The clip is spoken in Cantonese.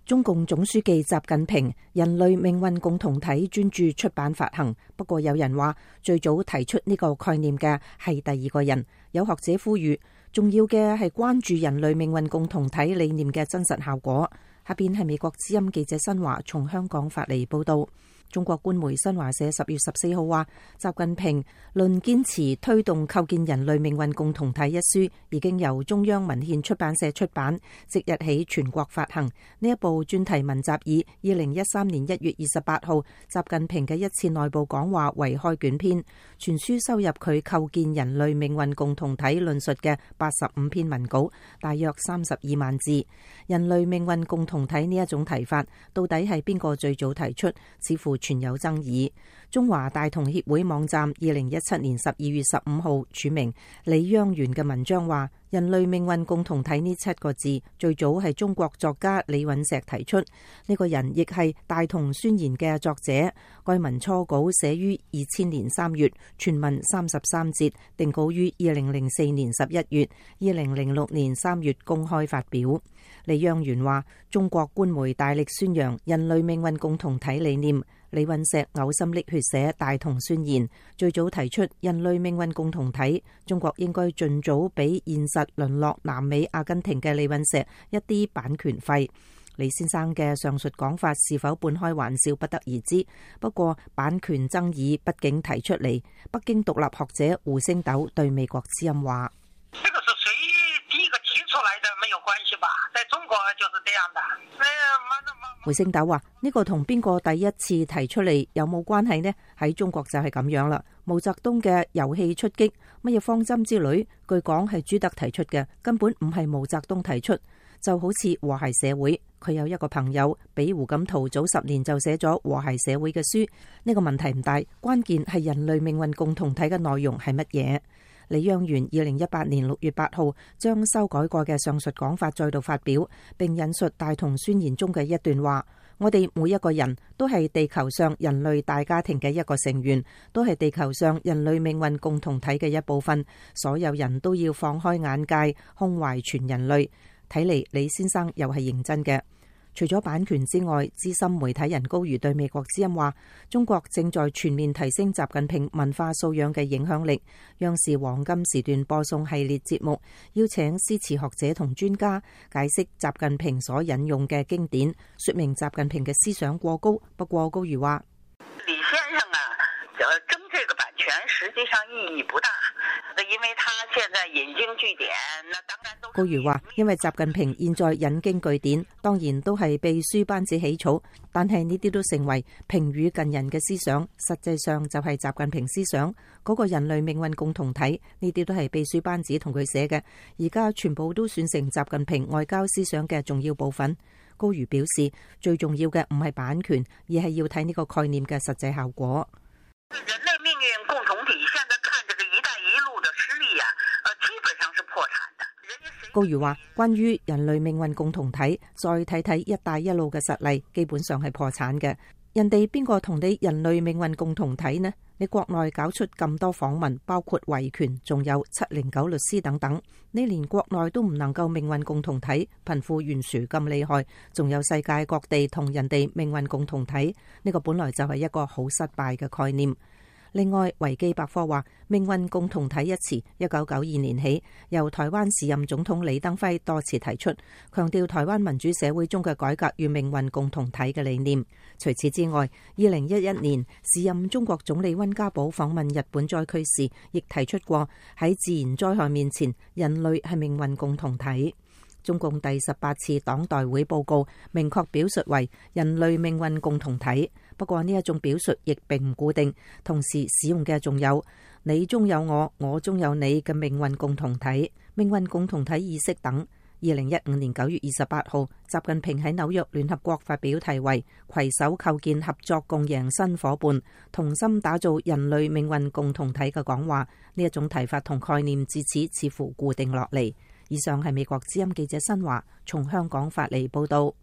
中共總書記習近平人類命運共同體專著出版發行，不過有人話最早提出呢個概念嘅係第二個人。有學者呼籲，重要嘅係關注人類命運共同體理念嘅真實效果。下邊係美國之音記者新華從香港發嚟報道。中國官媒新華社10月14號話，習近平論堅持推動構建人類命運共同體一書已經由中央文獻出版社出版，即日起全國發行。呢一部專題文集以2013年1月28號習近平嘅一次內部講話為開卷篇，全書收入佢構建人類命運共同體論述嘅85篇文稿，大約32萬字。人類命運共同體呢一種提法，到底係邊個最早提出，似乎存有爭議。中華大同協會網站2017年12月15號署名李央元嘅文章話，人類命運共同體呢7個字最早係中國作家李允石提出，呢個人亦係大同宣言嘅作者。該文初稿寫於2000年3月，全文33節，定稿於2004年11月，2006年3月公開發表。李央元話，中國官媒大力宣揚人類命運共同體理念，李允石嘔心瀝血寫大同宣言，最早提出人類命運共同體。中國應該盡早俾現實淪落南美、阿根廷嘅李允石一啲版權費。李先生嘅上述講法是否半開玩笑，不得而知。不過版權爭議畢竟提出嚟，北京獨立學者胡星斗對美國之音話： 這個是誰第一個提出來的沒有關係吧？在中國就是這樣的。 胡星斗話：呢個同邊個第一次提出嚟有冇關係呢？喺中國就係咁樣啦。毛澤東嘅遊戲出擊、乜嘢方針之類，據講係朱德提出嘅，根本唔係毛澤東提出。就好似和諧社會，佢有一個朋友比胡錦濤早10年就寫咗和諧社會嘅書，呢個問題唔大，關鍵係人類命運共同體嘅內容係乜嘢。李央元2018年6月8號將修改過嘅上述講法再度發表，並引述大同宣言中嘅一段話：我哋每一個人都係地球上人類大家庭嘅一個成員，都係地球上人類命運共同體嘅一部分，所有人都要放開眼界，胸懷全人類。睇嚟李先生又係認真嘅。除咗版權之外，資深媒體人高瑜對美國之音話，中國正在全面提升習近平文化素養嘅影響力。央視黃金時段播送系列節目，邀請詩詞學者同專家解釋習近平所引用嘅經典，說明習近平嘅思想過高。不過高瑜話， 李先生啊，爭這個版權實際上意義不大，因為他現在引經據典，那當然都。 高瑜話，因為習近平現在引經據典，當然都係秘書班子起草，但係呢啲都成為平語近人嘅思想，實際上就係習近平思想嗰個人類命運共同體，呢啲都係秘書班子同佢寫嘅，而家全部都算成習近平外交思想嘅重要部分。高瑜表示，最重要嘅唔係版權，而係要睇呢個概念嘅實際效果。 人類命運共同體現在看這個一帶一路的實力啊，基本上是破產的。 高瑜話，關於人類命運共同體，再睇睇一帶一路嘅實例，基本上係破產嘅。人哋邊個同你人類命運共同體呢？你國內搞出咁多訪問，包括維權，仲有709律師等等，你連國內都唔能夠命運共同體，貧富懸殊咁厲害，仲有世界各地同人哋命運共同體，呢個本來就係一個好失敗嘅概念。另外，維基百科話，命運共同體一詞1992年起由台灣時任總統李登輝多次提出，強調台灣民主社會中嘅改革與命運共同體嘅理念。除此之外，2011年時任中國總理溫家寶訪問日本災區時，亦提出過喺自然災害面前，人類係命運共同體。中共第18次黨代會報告明確表述為人類命運共同體，不過呢一種表述亦並唔固定，同時使用嘅仲有你中有我，我中有你嘅命運共同體、命運共同體意識等。2015年9月28號，習近平喺紐約聯合國發表題為攜手構建合作共贏新夥伴，同心打造人類命運共同體嘅講話。呢一種提法同概念自此似乎固定落嚟。以上係美國之音記者新華從香港發嚟報道。